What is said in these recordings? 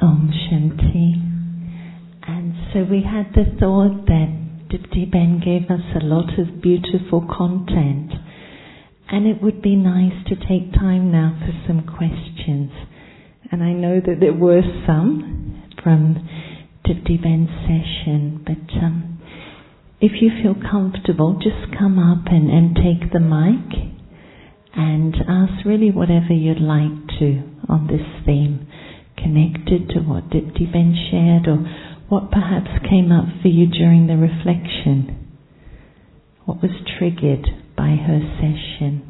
Om Shanti. And so we had the thought that Dipti Ben gave us a lot of beautiful content, and it would be nice to take time now for some questions. And I know that there were some from Dipti Ben's session, but if you feel comfortable, just come up and take the mic and ask really whatever you'd like to on this theme, connected to what Dipti Ben shared or what perhaps came up for you during the reflection. What was triggered by her session?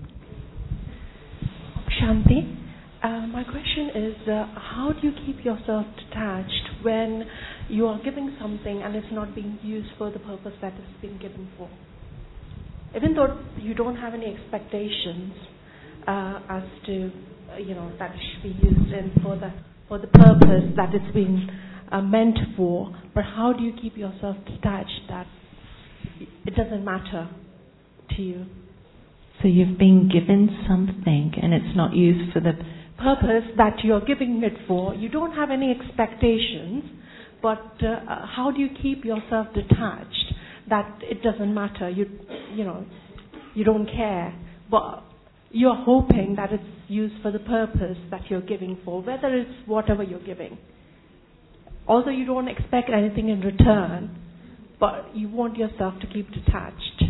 Shanti, my question is, how do you keep yourself detached when you are giving something and it's not being used for the purpose that it's been given for? Even though you don't have any expectations as to, that it should be used and for the purpose that it's been meant for, but how do you keep yourself detached that it doesn't matter to you? So you've been given something and it's not used for the purpose that you're giving it for. You don't have any expectations, but how do you keep yourself detached that it doesn't matter? You don't care, but you're hoping that it's used for the purpose that you're giving for, whether it's whatever you're giving. Although you don't expect anything in return, but you want yourself to keep detached.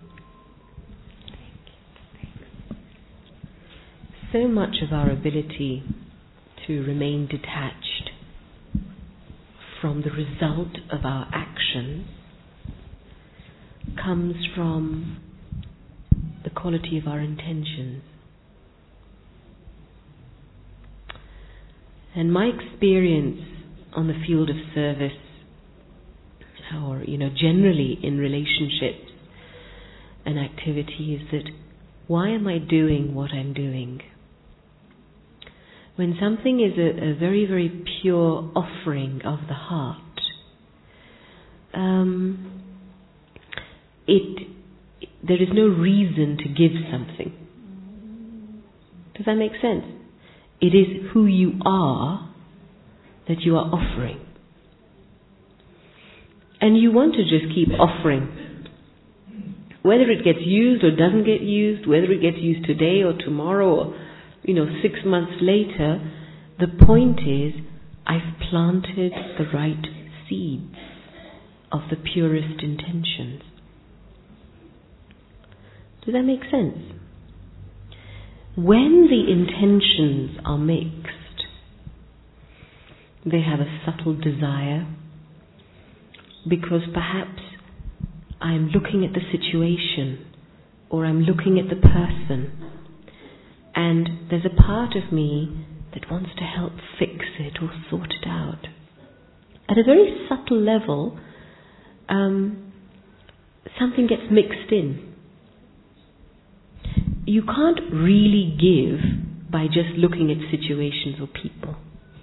So much of our ability to remain detached from the result of our actions comes from the quality of our intentions. And my experience on the field of service, or generally in relationships and activity, is that why am I doing what I'm doing? When something is a very, very pure offering of the heart, there is no reason to give something. Does that make sense? It is who you are that you are offering. And you want to just keep offering. Whether it gets used or doesn't get used, whether it gets used today or tomorrow or 6 months later, the point is I've planted the right seeds of the purest intentions. Does that make sense? When the intentions are mixed, they have a subtle desire, because perhaps I'm looking at the situation or I'm looking at the person, and there's a part of me that wants to help fix it or sort it out. At a very subtle level, something gets mixed in. You can't really give by just looking at situations or people.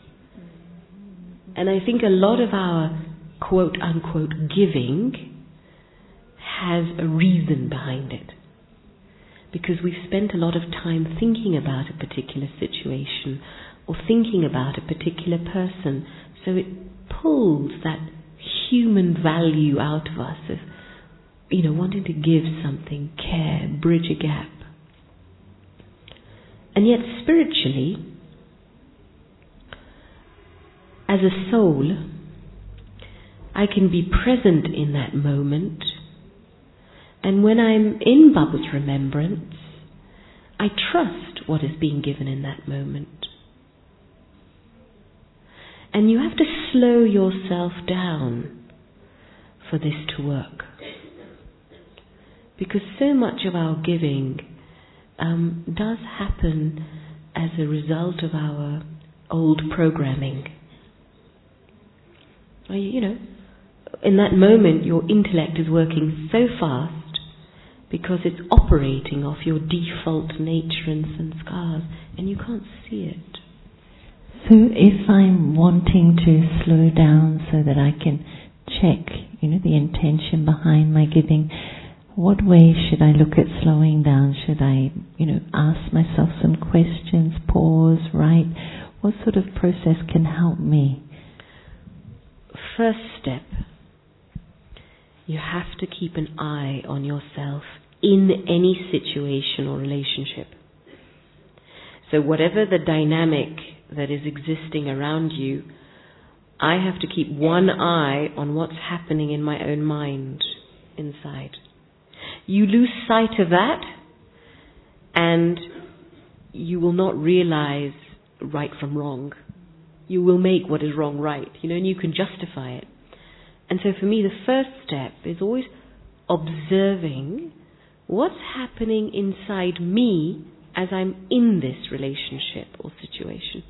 And I think a lot of our quote-unquote giving has a reason behind it. Because we've spent a lot of time thinking about a particular situation or thinking about a particular person. So it pulls that human value out of us of, wanting to give something, care, bridge a gap. And yet spiritually, as a soul, I can be present in that moment. And when I'm in Baba's remembrance, I trust what is being given in that moment. And you have to slow yourself down for this to work. Because so much of our giving does happen as a result of our old programming. In that moment your intellect is working so fast because it's operating off your default nature and sanskars, and you can't see it. So if I'm wanting to slow down so that I can check, the intention behind my giving, what way should I look at slowing down? Should I, ask myself some questions, pause, write? What sort of process can help me first step, you have to keep an eye on yourself in any situation or relationship. So whatever the dynamic that is existing around you, I have to keep one eye on what's happening in my own mind inside. You lose sight of that and you will not realize right from wrong. You will make what is wrong right, and you can justify it. And so for me, the first step is always observing what's happening inside me as I'm in this relationship or situation.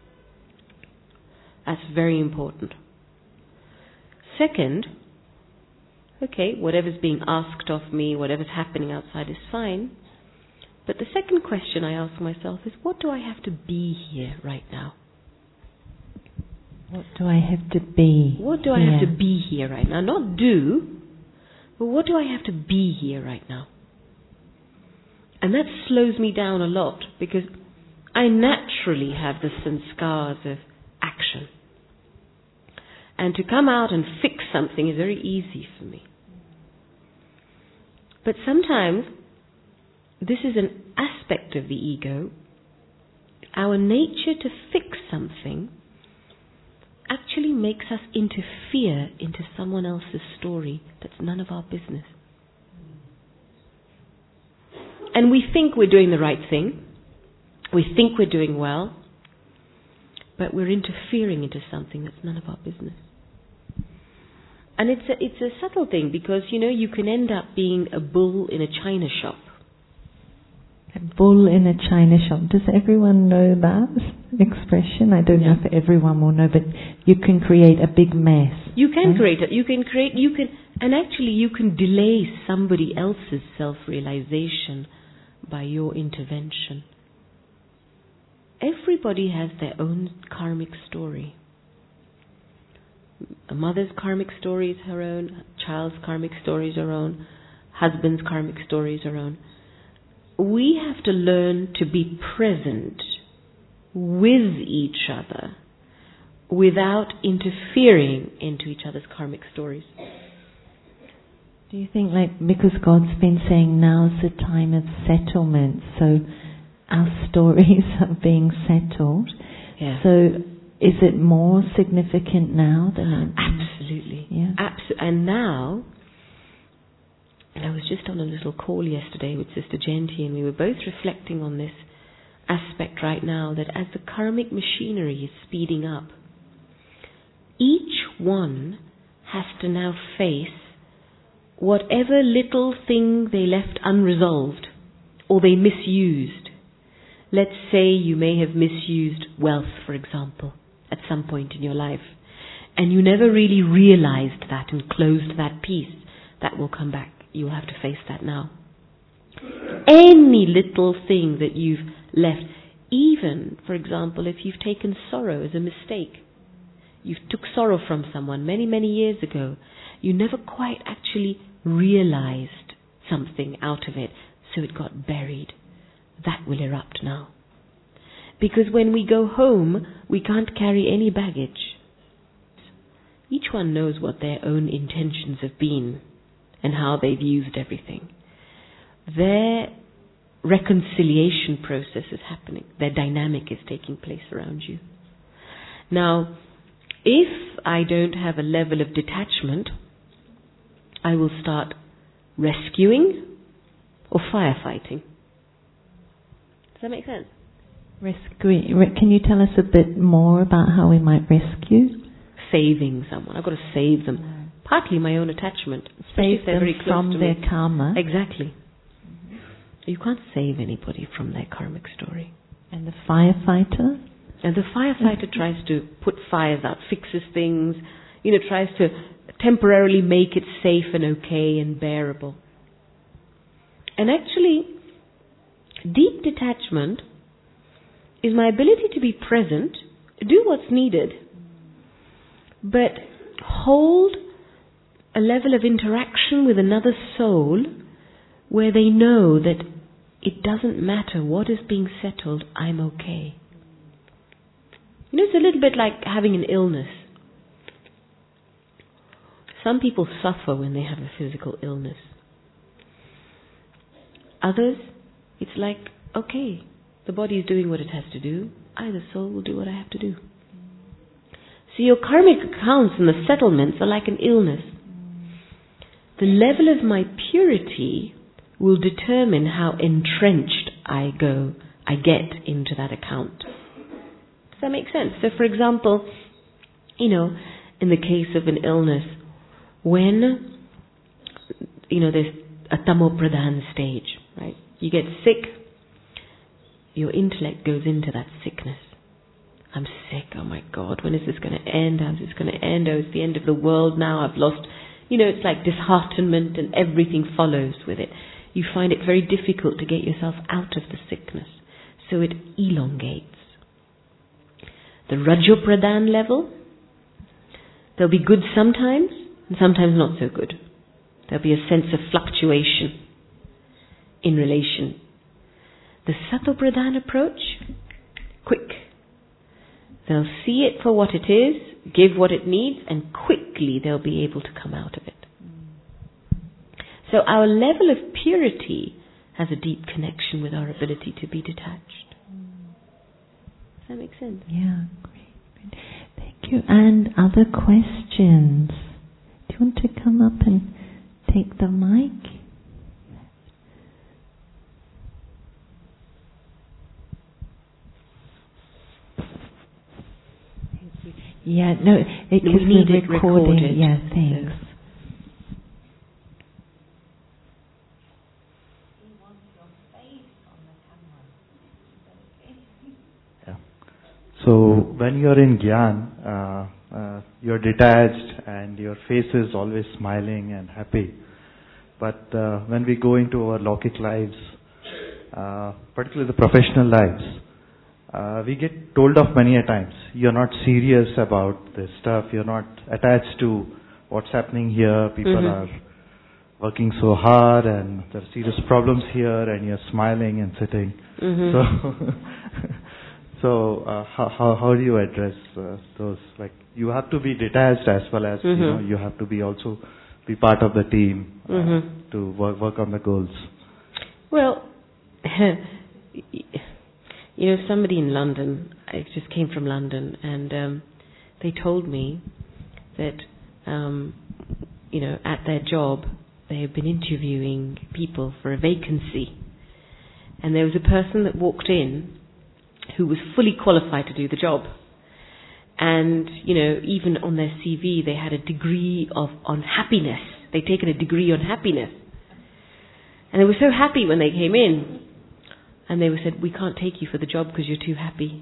That's very important. Second, okay, whatever's being asked of me, whatever's happening outside is fine. But the second question I ask myself is, what do I have to be here right now? What do I have to be? What do I have to be here right now? Not do, but what do I have to be here right now? And that slows me down a lot because I naturally have the sanskars of action. And to come out and fix something is very easy for me. But sometimes this is an aspect of the ego. Our nature to fix something actually makes us interfere into someone else's story that's none of our business. And we think we're doing the right thing. We think we're doing well. But we're interfering into something that's none of our business. And it's a subtle thing because, you can end up being a bull in a china shop. A bull in a china shop. Does everyone know that expression? I don't know if everyone will know, but you can create a big mess. You can create it. And actually you can delay somebody else's self-realization by your intervention. Everybody has their own karmic story. A mother's karmic story is her own, a child's karmic story is her own, husband's karmic story is her own. We have to learn to be present with each other without interfering into each other's karmic stories. Do you think, because God's been saying now's the time of settlement, so our stories are being settled. Yeah. So is it more significant now than Absolutely. Yeah. And now, I was just on a little call yesterday with Sister Jayanti, and we were both reflecting on this aspect right now, that as the karmic machinery is speeding up, each one has to now face whatever little thing they left unresolved or they misused. Let's say you may have misused wealth, for example, at some point in your life, and you never really realized that and closed that piece. That will come back. You'll have to face that now. Any little thing that you've left, even, for example, if you've taken sorrow as a mistake, you took sorrow from someone many, many years ago, you never quite actually realized something out of it, so it got buried. That will erupt now. Because when we go home, we can't carry any baggage. Each one knows what their own intentions have been and how they've used everything. Their reconciliation process is happening. Their dynamic is taking place around you. Now, if I don't have a level of detachment, I will start rescuing or firefighting. Does that make sense? Rescuing. Can you tell us a bit more about how we might rescue? Saving someone. I've got to save them. Partly my own attachment. Save them very close from to their me. karma. Exactly. You can't save anybody from their karmic story. And the firefighter? And the firefighter tries to put fires out, fixes things, tries to temporarily make it safe and okay and bearable. And actually, deep detachment is my ability to be present, do what's needed, but hold a level of interaction with another soul where they know that it doesn't matter what is being settled, I'm okay. It's a little bit like having an illness. Some people suffer when they have a physical illness. Others, it's like, okay, the body is doing what it has to do. I, the soul, will do what I have to do. So your karmic accounts and the settlements are like an illness. The level of my purity will determine how entrenched I get into that account. Does that make sense? So for example, in the case of an illness, when, there's a tamopradhan stage, right? You get sick, your intellect goes into that sickness. I'm sick, oh my God, when is this going to end? How's this going to end? Oh, it's the end of the world now, I've lost, it's like disheartenment and everything follows with it. You find it very difficult to get yourself out of the sickness, so it elongates. The Rajopradhan level, there'll be good sometimes, and sometimes not so good. There'll be a sense of fluctuation in relation. The Satopradhan approach, quick. They'll see it for what it is, give what it needs, and quickly they'll be able to come out of it. So our level of purity has a deep connection with our ability to be detached. Does that make sense? Yeah, great. Thank you. And other questions? Do you want to come up and take the mic? Yeah, no, it we need it recorded. Yeah, thanks. So when you're in Gyan, you're detached and your face is always smiling and happy. But when we go into our Lokik lives, particularly the professional lives, we get told off many a times. You're not serious about this stuff. You're not attached to what's happening here. People are working so hard and there are serious problems here and you're smiling and sitting. So how do you address those? Like, you have to be detached as well as you have to be also be part of the team to work on the goals. Well, somebody in London, I just came from London, and they told me that at their job they had been interviewing people for a vacancy, and there was a person that walked in who was fully qualified to do the job. And, even on their CV, they had a degree on happiness. They'd taken a degree on happiness. And they were so happy when they came in. And they said, we can't take you for the job because you're too happy.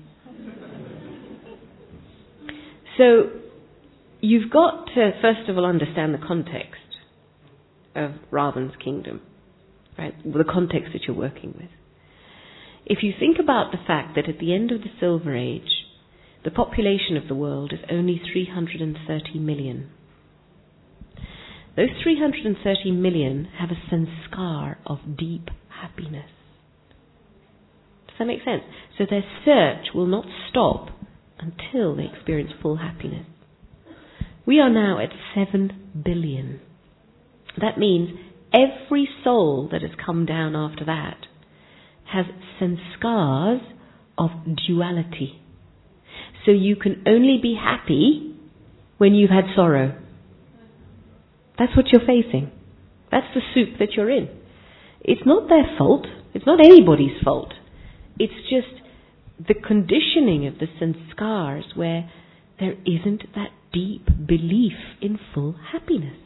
So, you've got to, first of all, understand the context of Ravan's kingdom. Right? The context that you're working with. If you think about the fact that at the end of the Silver Age, the population of the world is only 330 million. Those 330 million have a sanskar of deep happiness. Does that make sense? So their search will not stop until they experience full happiness. We are now at 7 billion. That means every soul that has come down after that has sanskars of duality. So you can only be happy when you've had sorrow. That's what you're facing. That's the soup that you're in. It's not their fault. It's not anybody's fault. It's just the conditioning of the sanskars where there isn't that deep belief in full happiness.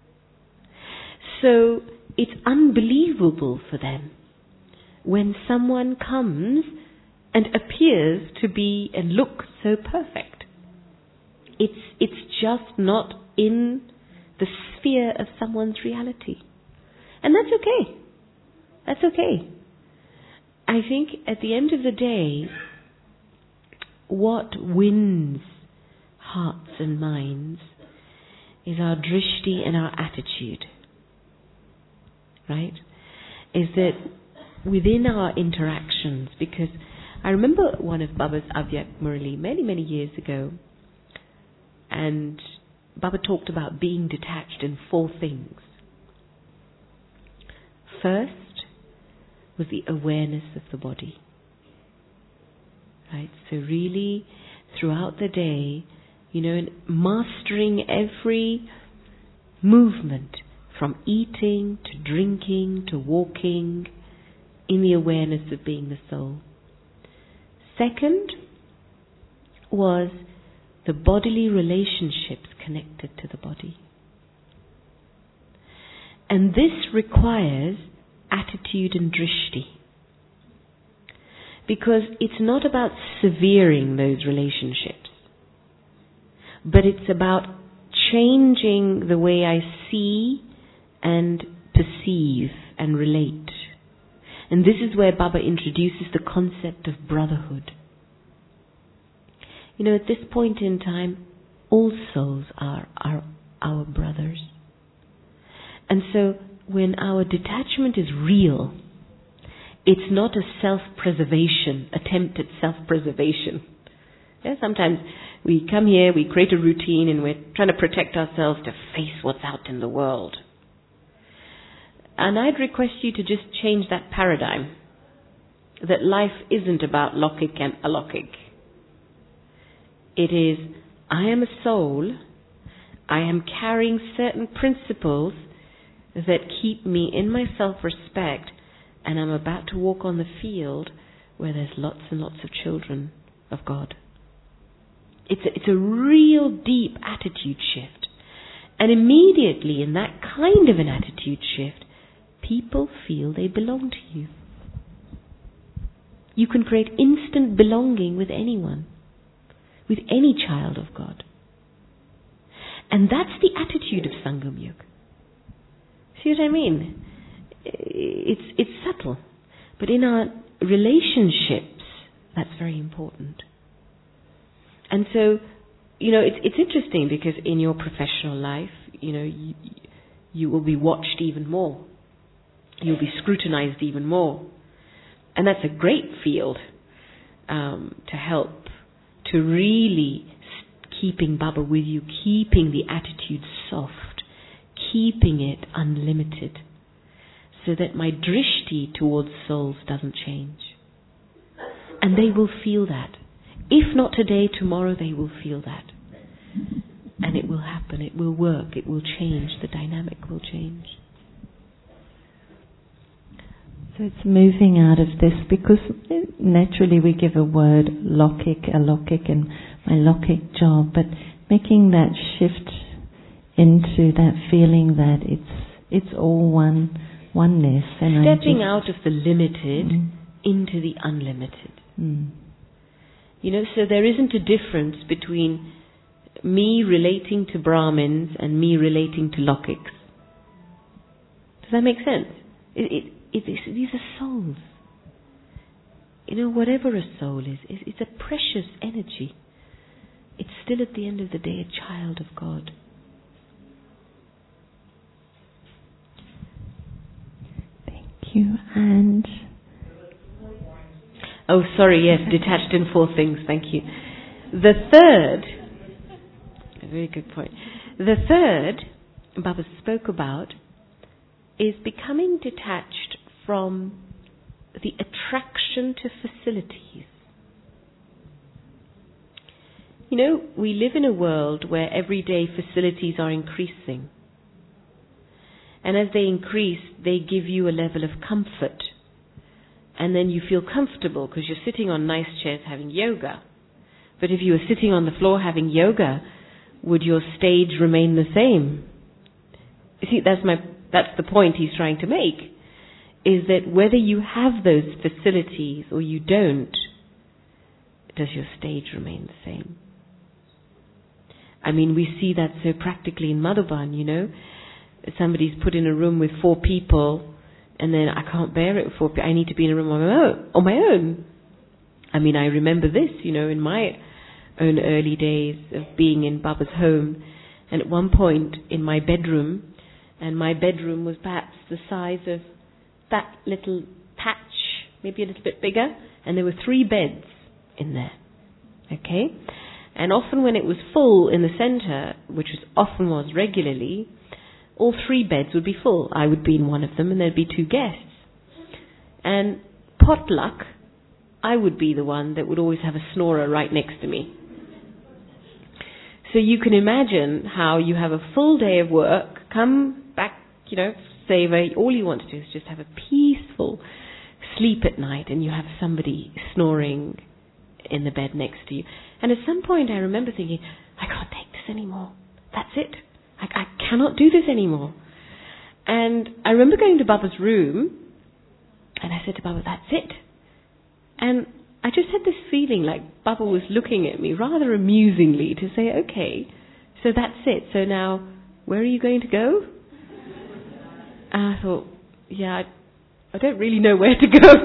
So it's unbelievable for them when someone comes and appears to be and look so perfect. It's just not in the sphere of someone's reality. And that's okay. That's okay. I think at the end of the day, what wins hearts and minds is our drishti and our attitude. Right? Is that within our interactions, because I remember one of Baba's Avyak Murali many, many years ago, and Baba talked about being detached in 4 things. First was the awareness of the body. Right? So really, throughout the day, mastering every movement, from eating to drinking to walking, in the awareness of being the soul. Second was the bodily relationships connected to the body. And this requires attitude and drishti. Because it's not about severing those relationships, but it's about changing the way I see and perceive and relate. And this is where Baba introduces the concept of brotherhood. At this point in time, all souls are our brothers. And so when our detachment is real, it's not a self-preservation, attempt at self-preservation. Yeah, sometimes we come here, we create a routine, and we're trying to protect ourselves to face what's out in the world. And I'd request you to just change that paradigm. That life isn't about lokik and alokik. It is, I am a soul, I am carrying certain principles that keep me in my self-respect, and I'm about to walk on the field where there's lots and lots of children of God. It's a real deep attitude shift. And immediately in that kind of an attitude shift, people feel they belong to you. You can create instant belonging with anyone, with any child of God. And that's the attitude of Sangam Yuga. See what I mean? It's subtle. But in our relationships, that's very important. And so, it's interesting because in your professional life, you will be watched even more. You'll be scrutinized even more. And that's a great field to help, to really keeping Baba with you, keeping the attitude soft, keeping it unlimited, so that my drishti towards souls doesn't change. And they will feel that. If not today, tomorrow they will feel that. And it will happen, it will work, it will change, the dynamic will change. So it's moving out of this, because naturally we give a word, lokik, alokik, and my lokik job, but making that shift into that feeling that it's all oneness. And stepping out of the limited into the unlimited. So there isn't a difference between me relating to Brahmins and me relating to lokiks. Does that make sense? These are souls. Whatever a soul is, it's a precious energy. It's still at the end of the day a child of God. Thank you. And oh, sorry, yes, detached in 4 things, thank you. The third, a very good point. The third, Baba spoke about, is becoming detached from the attraction to facilities. We live in a world where everyday facilities are increasing. And as they increase, they give you a level of comfort. And then you feel comfortable because you're sitting on nice chairs having yoga. But if you were sitting on the floor having yoga, would your stage remain the same? You see, that's the point he's trying to make, is that whether you have those facilities or you don't, does your stage remain the same? I mean, we see that so practically in Madhuban, Somebody's put in a room with 4 people, and then I can't bear it with 4 people. I need to be in a room on my own. I mean, I remember this, in my own early days of being in Baba's home. And at one point in my bedroom, and my bedroom was perhaps the size of that little patch, maybe a little bit bigger, and there were 3 beds in there. Okay? And often when it was full in the center, which often was regularly, all 3 beds would be full. I would be in one of them and there'd be 2 guests. And potluck, I would be the one that would always have a snorer right next to me. So you can imagine how you have a full day of work, come back, savor, all you want to do is just have a peaceful sleep at night, and you have somebody snoring in the bed next to you. And at some point I remember thinking, I can't take this anymore. That's it. I cannot do this anymore. And I remember going to Baba's room, and I said to Baba, that's it. And I just had this feeling like Baba was looking at me rather amusingly to say, okay, so that's it. So now, where are you going to go? And I thought, yeah, I don't really know where to go.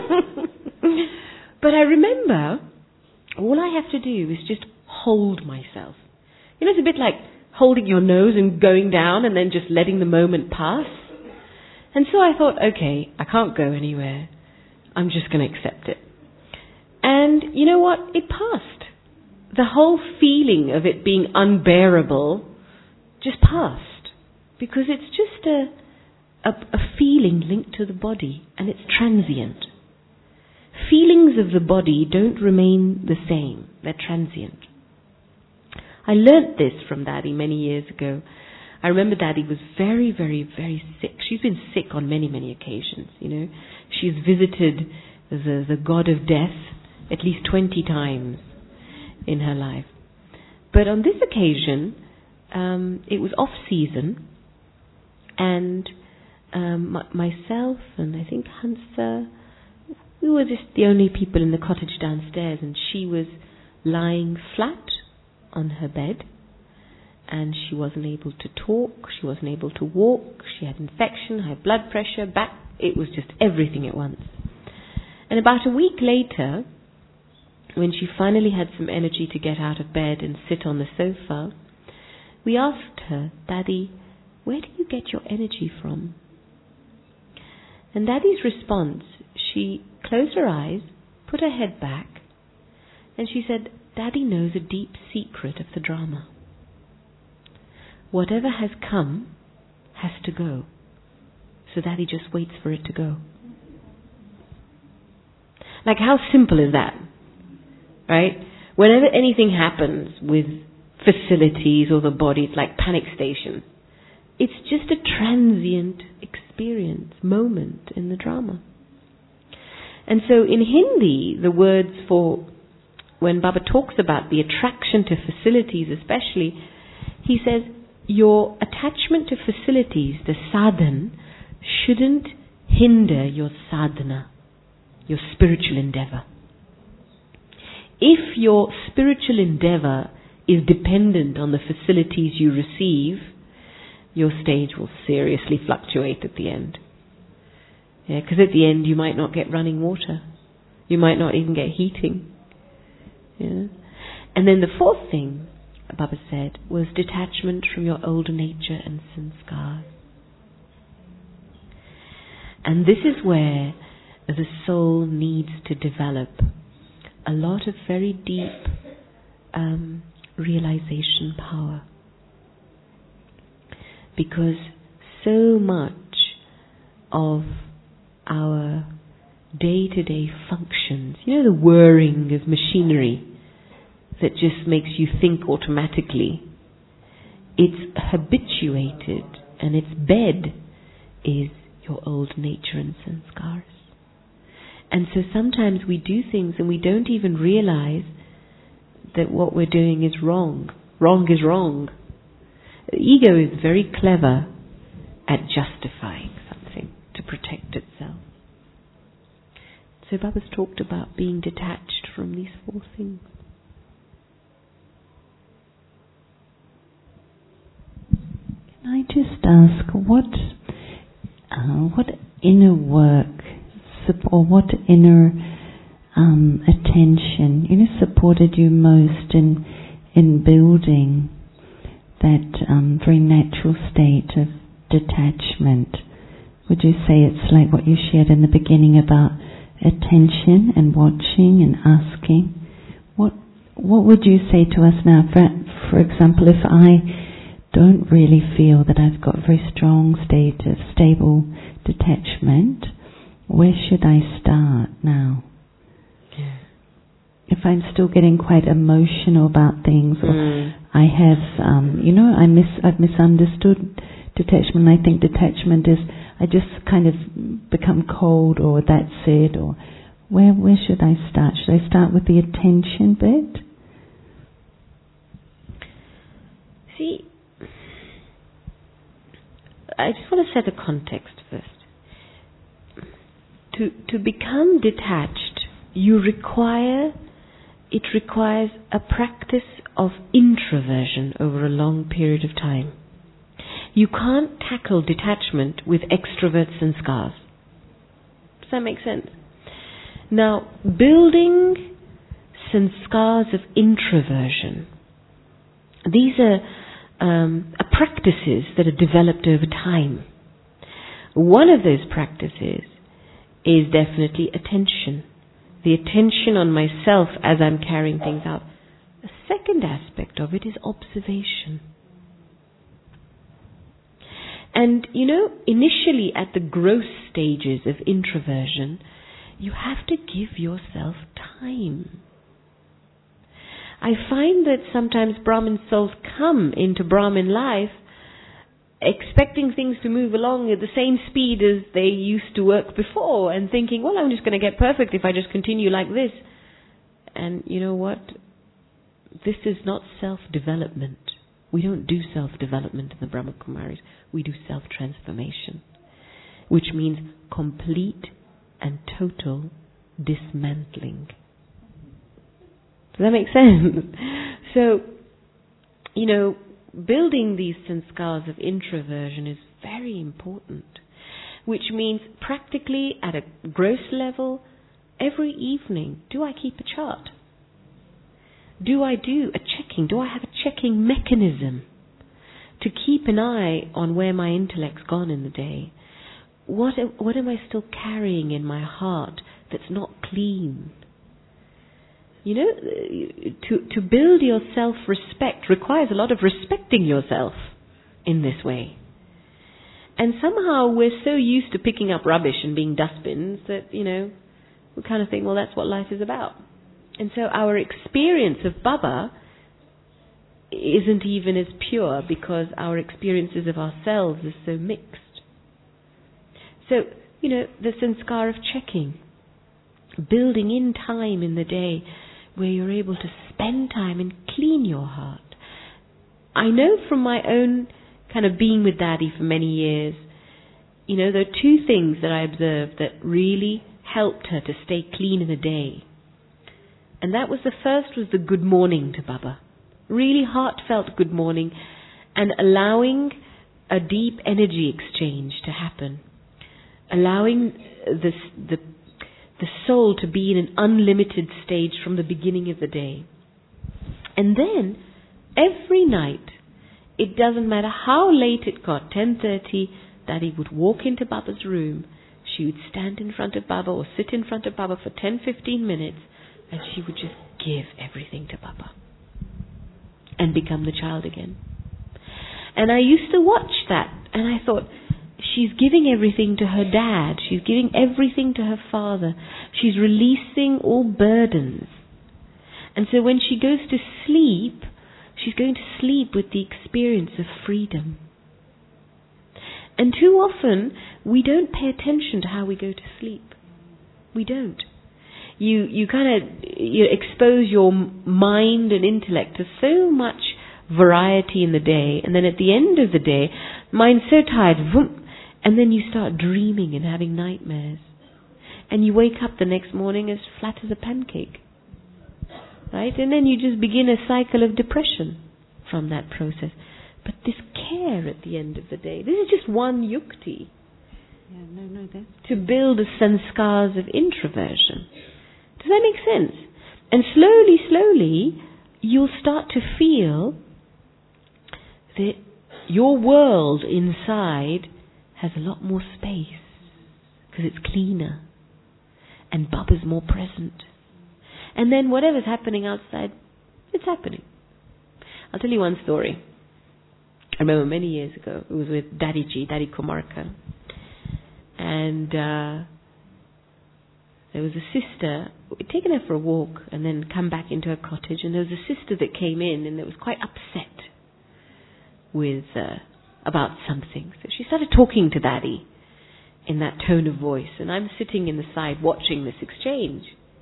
But I remember, all I have to do is just hold myself. It's a bit like holding your nose and going down and then just letting the moment pass. And so I thought, okay, I can't go anywhere. I'm just going to accept it. And you know what? It passed. The whole feeling of it being unbearable just passed. Because it's just a feeling linked to the body, and it's transient. Feelings of the body don't remain the same. They're transient. I learnt this from Daddy many years ago. I remember Daddy was very, very, very sick. She's been sick on many, many occasions, She's visited the god of death at least 20 times in her life. But on this occasion, it was off-season, and myself and I think Hansa, we were just the only people in the cottage downstairs, and she was lying flat on her bed, and she wasn't able to talk, she wasn't able to walk, she had infection, high blood pressure, back, it was just everything at once. And about a week later, when she finally had some energy to get out of bed and sit on the sofa, we asked her, Daddy, where do you get your energy from? And Daddy's response, she closed her eyes, put her head back, and she said, Daddy knows a deep secret of the drama. Whatever has come has to go. So Daddy just waits for it to go. Like, how simple is that? Right? Whenever anything happens with facilities or the body, it's like panic station. It's just a transient experience, moment in the drama. And so in Hindi, the words for when Baba talks about the attraction to facilities especially, he says, your attachment to facilities, the sadhan, shouldn't hinder your sadhana, your spiritual endeavor. If your spiritual endeavor is dependent on the facilities you receive, your stage will seriously fluctuate at the end. Because at the end you might not get running water. You might not even get heating. And then the fourth thing Baba said was detachment from your old nature and sanskar. And this is where the soul needs to develop a lot of very deep realization power. Because so much of our day-to-day functions, the whirring of machinery that just makes you think automatically, it's habituated, and its bed is your old nature and sanskars. And so sometimes we do things and we don't even realize that what we're doing is wrong. Wrong is wrong. The ego is very clever at justifying something to protect itself. So Baba's talked about being detached from these four things. Can I just ask, what inner work or what inner attention supported you most in building that very natural state of detachment? Would you say it's like what you shared in the beginning about attention and watching and asking? what would you say to us now? For example, if I don't really feel that I've got a very strong state of stable detachment, where should I start now? If I'm still getting quite emotional about things, or I have, I've misunderstood detachment. I think detachment is I just kind of become cold, or that's it, or where should I start? Should I start with the attention bit? See, I just want to set a context first. To become detached, it requires a practice of introversion over a long period of time. You can't tackle detachment with extroverts and scars. Does that make sense? Now, building sanskars of introversion, these are practices that are developed over time. One of those practices is definitely attention. The attention on myself as I'm carrying things out. A second aspect of it is observation. And, initially at the gross stages of introversion, you have to give yourself time. I find that sometimes Brahmin souls come into Brahmin life expecting things to move along at the same speed as they used to work before, and thinking, well, I'm just going to get perfect if I just continue like this. And you know what? This is not self-development. We don't do self-development in the Brahma Kumaris. We do self-transformation, which means complete and total dismantling. Does that make sense? So, building these sanskars of introversion is very important, which means practically at a gross level, every evening, do I keep a chart? Do I do a checking? Do I have a checking mechanism to keep an eye on where my intellect's gone in the day? What am I still carrying in my heart that's not clean? To build your self-respect requires a lot of respecting yourself in this way. And somehow we're so used to picking up rubbish and being dustbins that, we kind of think, well, that's what life is about. And so our experience of Baba isn't even as pure because our experiences of ourselves is so mixed. So, the sanskar of checking, building in time in the day where you're able to spend time and clean your heart. I know from my own kind of being with Daddy for many years, there are two things that I observed that really helped her to stay clean in the day. And that was, the first was the good morning to Baba. Really heartfelt good morning, and allowing a deep energy exchange to happen. Allowing the soul to be in an unlimited stage from the beginning of the day. And then, every night, it doesn't matter how late it got, 10:30, Daddy would walk into Baba's room, she would stand in front of Baba or sit in front of Baba for 10-15 minutes, and she would just give everything to Baba and become the child again. And I used to watch that, and I thought, she's giving everything to her dad. She's giving everything to her father. She's releasing all burdens. And so when she goes to sleep, she's going to sleep with the experience of freedom. And too often, we don't pay attention to how we go to sleep. We don't. You kind of expose your mind and intellect to so much variety in the day, and then at the end of the day, mind's so tired, and then you start dreaming and having nightmares. And you wake up the next morning as flat as a pancake. Right? And then you just begin a cycle of depression from that process. But this care at the end of the day, this is just one yukti. To build the sanskars of introversion. Does that make sense? And slowly, you'll start to feel that your world inside has a lot more space because it's cleaner and Baba's more present. And then whatever's happening outside, It's happening. I'll tell you one story. I remember many years ago, it was with Daddy Kumarka. And there was a sister, we'd taken her for a walk and then come back into her cottage, and there was a sister that came in and that was quite upset with about something. So she started talking to Daddy in that tone of voice, and I'm sitting in the side watching this exchange.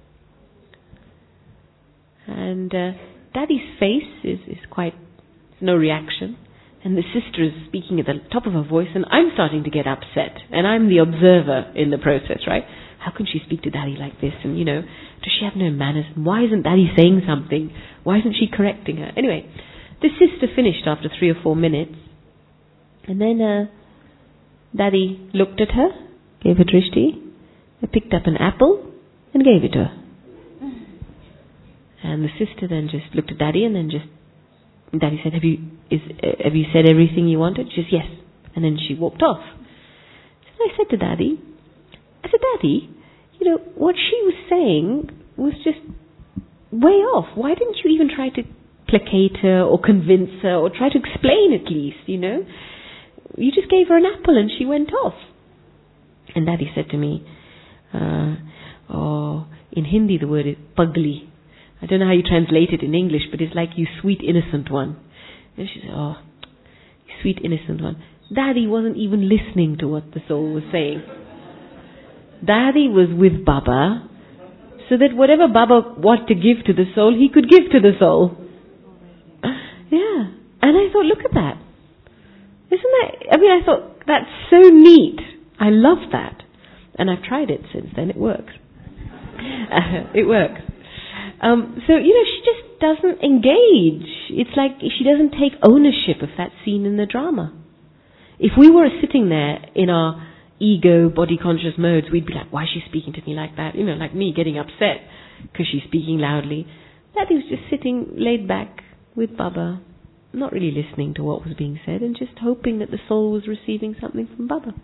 And Daddy's face is quite, no reaction, and the sister is speaking at the top of her voice, and I'm starting to get upset, and I'm the observer in the process, right? How can she speak to Daddy like this? And, does she have no manners? And why isn't Daddy saying something? Why isn't she correcting her? Anyway, the sister finished after 3 or 4 minutes. And then Daddy looked at her, gave her drishti, picked up an apple and gave it to her. And the sister then just looked at Daddy, and then Daddy said, have you said everything you wanted? She said, yes. And then she walked off. So I said to Daddy, Daddy, what she was saying was just way off. Why didn't you even try to placate her or convince her or try to explain at least, You just gave her an apple and she went off. And Daddy said to me, in Hindi the word is pagli. I don't know how you translate it in English, but it's like you sweet innocent one. And she said, you sweet innocent one. Daddy wasn't even listening to what the soul was saying. Daddy was with Baba, so that whatever Baba wanted to give to the soul, he could give to the soul. Yeah. And I thought, look at that. I thought, that's so neat. I love that. And I've tried it since then. It works. It works. She just doesn't engage. It's like she doesn't take ownership of that scene in the drama. If we were sitting there in our ego, body-conscious modes, we'd be like, why is she speaking to me like that? Like me getting upset because she's speaking loudly. Daddy was just sitting laid back with Baba, not really listening to what was being said, and just hoping that the soul was receiving something from Baba.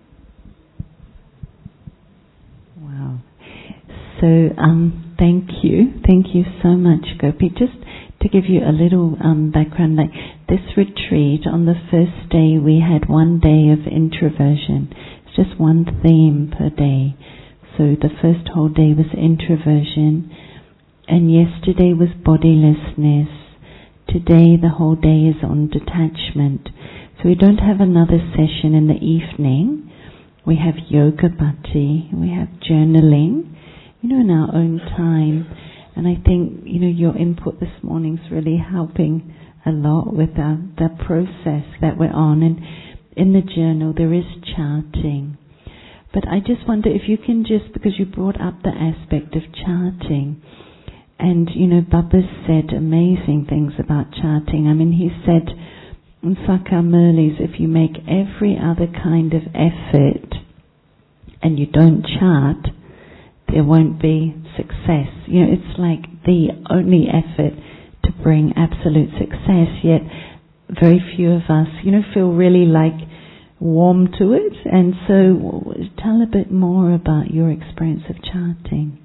Wow. So, thank you. Thank you so much, Gopi. Just to give you a little background, like this retreat, on the first day we had 1 day of introversion. It's just one theme per day. So the first whole day was introversion, and yesterday was bodilessness. Today the whole day is on detachment. So we don't have another session in the evening. We have yoga bhakti, we have journaling, in our own time. And I think, your input this morning is really helping a lot with the process that we're on. And in the journal there is charting. But I just wonder if you can because you brought up the aspect of charting. And, Baba said amazing things about charting. He said in Sakar Murlis, if you make every other kind of effort and you don't chart, there won't be success. It's like the only effort to bring absolute success, yet very few of us, feel really warm to it. And so tell a bit more about your experience of charting.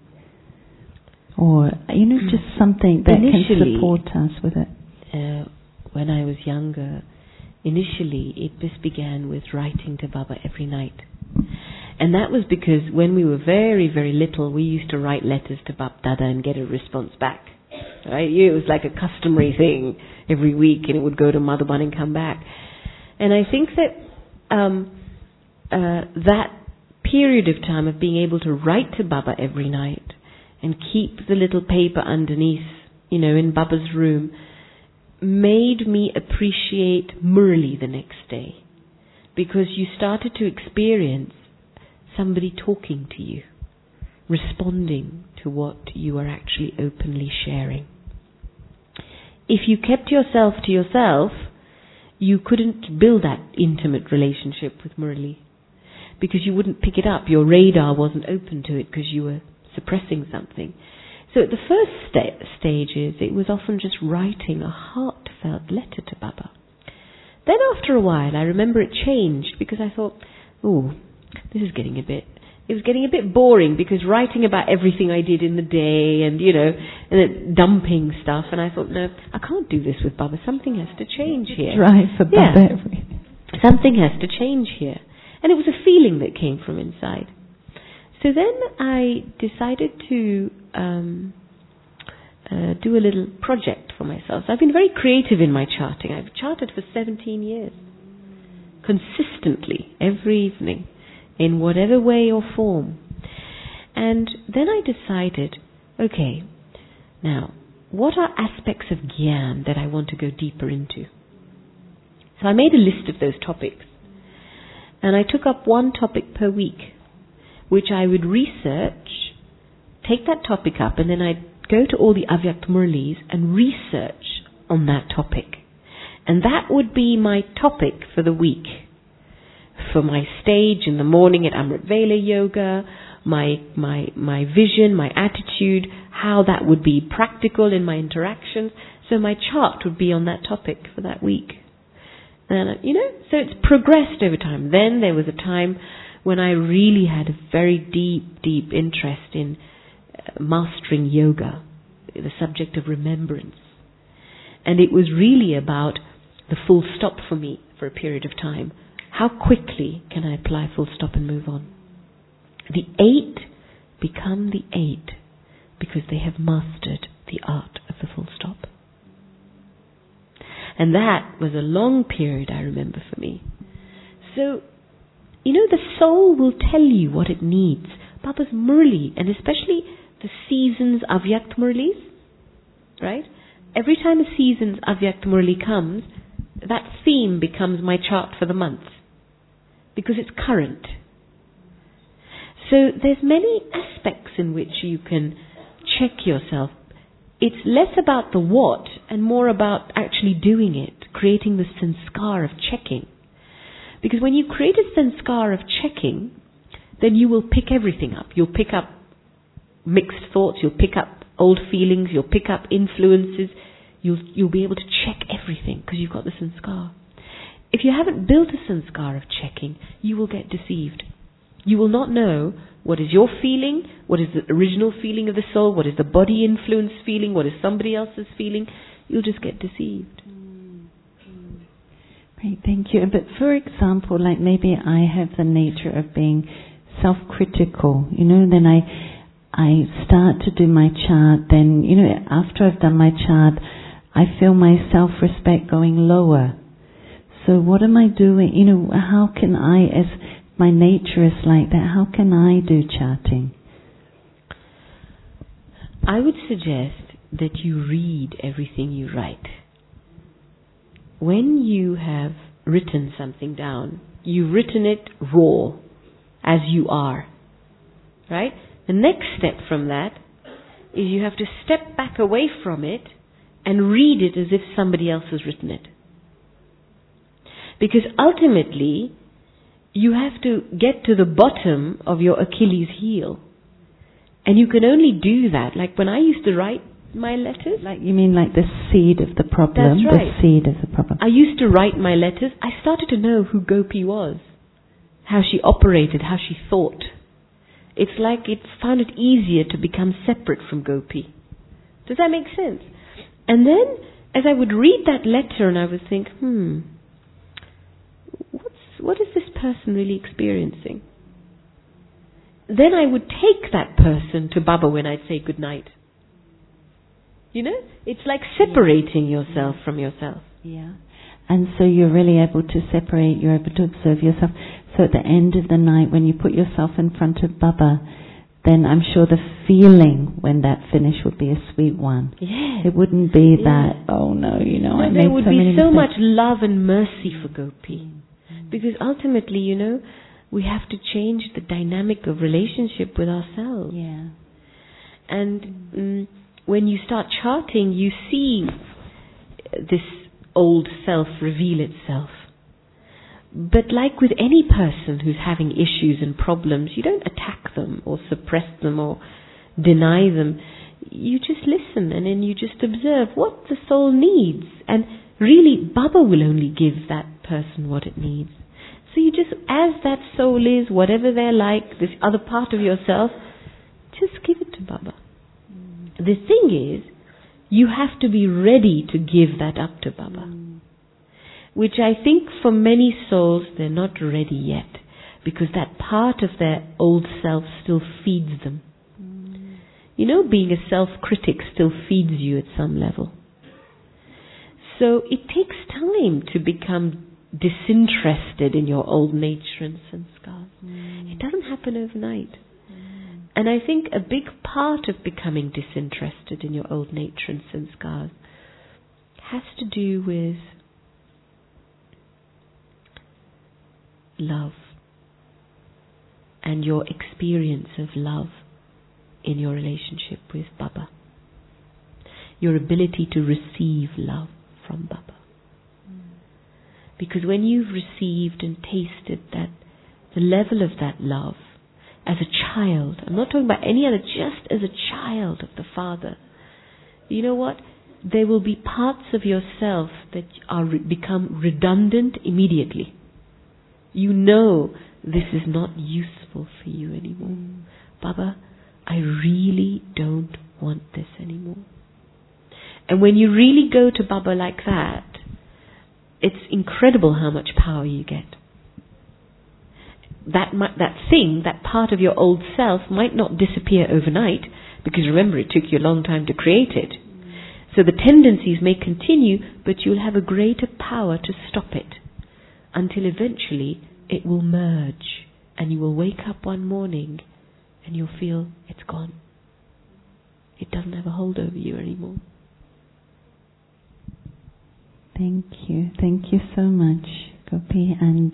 Or, just something that can support us with it. When I was younger, initially it just began with writing to Baba every night. And that was because when we were very, very little, we used to write letters to Bab Dada and get a response back. Right? It was like a customary thing every week, and it would go to Madhuban and come back. And I think that that period of time of being able to write to Baba every night and keep the little paper underneath, in Baba's room, made me appreciate Murli the next day. Because you started to experience somebody talking to you, responding to what you are actually openly sharing. If you kept yourself to yourself, you couldn't build that intimate relationship with Murli, because you wouldn't pick it up. Your radar wasn't open to it because you were suppressing something. So at the first stages, it was often just writing a heartfelt letter to Baba. Then after a while, I remember it changed, because I thought, this is getting a bit it was getting a bit boring because writing about everything I did in the day and, and then dumping stuff. And I thought, no, I can't do this with Baba. Something has to change here. Right, for Baba everything. Something has to change here. And it was a feeling that came from inside. So then I decided to do a little project for myself. So I've been very creative in my charting. I've charted for 17 years. Consistently, every evening, in whatever way or form. And then I decided, okay, now, what are aspects of Gyan that I want to go deeper into? So I made a list of those topics. And I took up one topic per week, which I would research, take that topic up, and then I'd go to all the Avyakt Murlis and research on that topic. And that would be my topic for the week. For my stage in the morning at Amrit Vela Yoga, my vision, my attitude, how that would be practical in my interactions. So my chart would be on that topic for that week. And, so it's progressed over time. Then there was a time when I really had a very deep interest in mastering yoga, the subject of remembrance. And it was really about the full stop for me for a period of time. How quickly can I apply full stop and move on? The 8 become the 8 because they have mastered the art of the full stop. And that was a long period, I remember, for me. So, the soul will tell you what it needs. Baba's Murli, and especially the seasons Avyakt Murlis, right? Every time a season's Avyakt Murli comes, that theme becomes my chart for the month. Because it's current. So there's many aspects in which you can check yourself. It's less about the what and more about actually doing it, creating the sanskar of checking. Because when you create a sanskar of checking, then you will pick everything up. You'll pick up mixed thoughts, you'll pick up old feelings, you'll pick up influences, you'll be able to check everything because you've got the sanskar. If you haven't built a sanskar of checking, you will get deceived. You will not know what is your feeling, what is the original feeling of the soul, what is the body influence feeling, what is somebody else's feeling. You'll just get deceived. Great, thank you. But for example, like maybe I have the nature of being self-critical, then I start to do my chart, then, after I've done my chart, I feel my self-respect going lower. So what am I doing? How can I, as my nature is like that, how can I do charting? I would suggest that you read everything you write. When you have written something down, you've written it raw, as you are. Right? The next step from that is you have to step back away from it and read it as if somebody else has written it. Because ultimately, you have to get to the bottom of your Achilles heel. And you can only do that. Like when I used to write my letters. Like you mean like the seed of the problem? That's right. The seed of the problem. I used to write my letters. I started to know who Gopi was. How she operated, how she thought. It's like it found it easier to become separate from Gopi. Does that make sense? And then, as I would read that letter and I would think, what is this person really experiencing? Then I would take that person to Baba when I'd say good night. It's like separating yourself from yourself. Yeah. And so you're really able to separate, you're able to observe yourself. So at the end of the night, when you put yourself in front of Baba, then I'm sure the feeling when that finish would be a sweet one. Yeah. It wouldn't be that, oh no, I made there would so be many so mistakes. much love and mercy for Gopi. Because ultimately, we have to change the dynamic of relationship with ourselves. Yeah. And when you start charting, you see this old self reveal itself. But like with any person who's having issues and problems, you don't attack them or suppress them or deny them. You just listen and then you just observe what the soul needs. And really, Baba will only give that person what it needs. So you just, as that soul is, whatever they're like, this other part of yourself, just give it to Baba. The thing is, you have to be ready to give that up to Baba. Which I think for many souls, they're not ready yet. Because that part of their old self still feeds them. You know, being a self-critic still feeds you at some level. So it takes time to become disinterested in your old nature and sanskars. It doesn't happen overnight. And I think a big part of becoming disinterested in your old nature and sanskars has to do with love and your experience of love in your relationship with Baba. Your ability to receive love from Baba. Because when you've received and tasted that, the level of that love, as a child, I'm not talking about any other, just as a child of the Father, you know what? There will be parts of yourself that are become redundant immediately. You know this is not useful for you anymore. Baba, I really don't want this anymore. And when you really go to Baba like that, it's incredible how much power you get. That thing, that part of your old self might not disappear overnight, because remember, it took you a long time to create it. So the tendencies may continue, but you'll have a greater power to stop it, until eventually it will merge, and you will wake up one morning and you'll feel it's gone. It doesn't have a hold over you anymore. Thank you so much, Gopi. And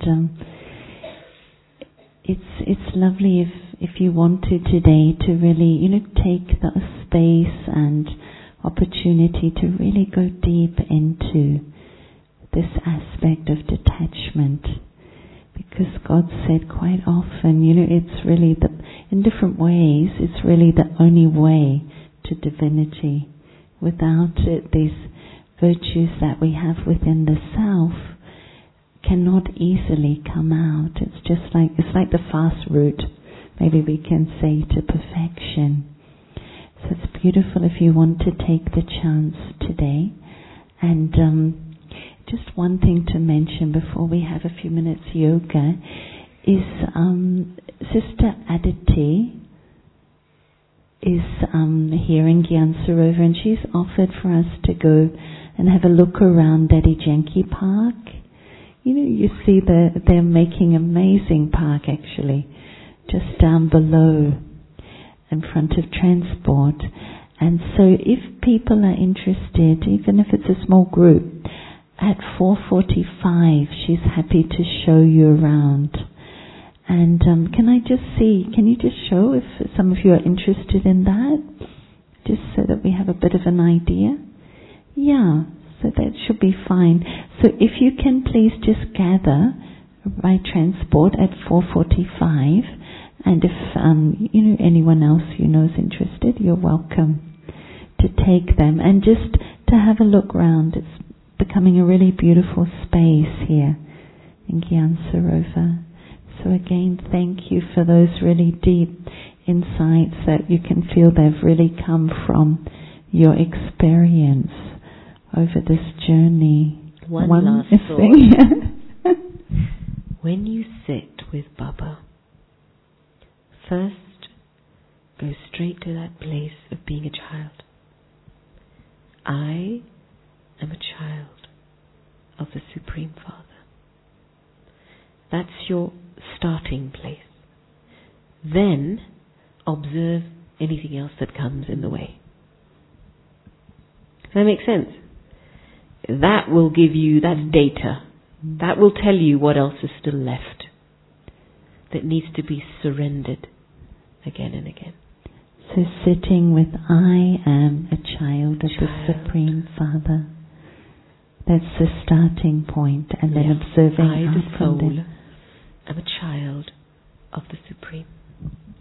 it's lovely if you wanted today to really, take the space and opportunity to really go deep into this aspect of detachment. Because God said quite often, it's really in different ways, it's really the only way to divinity. Without it, these virtues that we have within the self cannot easily come out. It's like the fast route, maybe we can say, to perfection. So it's beautiful if you want to take the chance today. And just one thing to mention before we have a few minutes yoga is Sister Aditi is here in Gyan Sarovar, and she's offered for us to go and have a look around Daddy Janki Park. You see they're making an amazing park actually, just down below in front of transport. And so if people are interested, even if it's a small group, at 4:45 she's happy to show you around. And can you just show if some of you are interested in that? Just so that we have a bit of an idea. Yeah, so that should be fine. So if you can please just gather by transport at 4:45, and if anyone else you know is interested, you're welcome to take them and just to have a look round. It's becoming a really beautiful space here in Gyan Sarovar. So again, thank you for those really deep insights that you can feel they've really come from your experience over this journey. One last thing. When you sit with Baba, first go straight to that place of being a child. I am a child of the Supreme Father. That's your starting place. Then observe anything else that comes in the way. Does that make sense? That will give you, that's data. That will tell you what else is still left that needs to be surrendered again and again. So sitting with I am a child of the Supreme Father. That's the starting point, and then observing I, the from soul, there. am a child of the Supreme.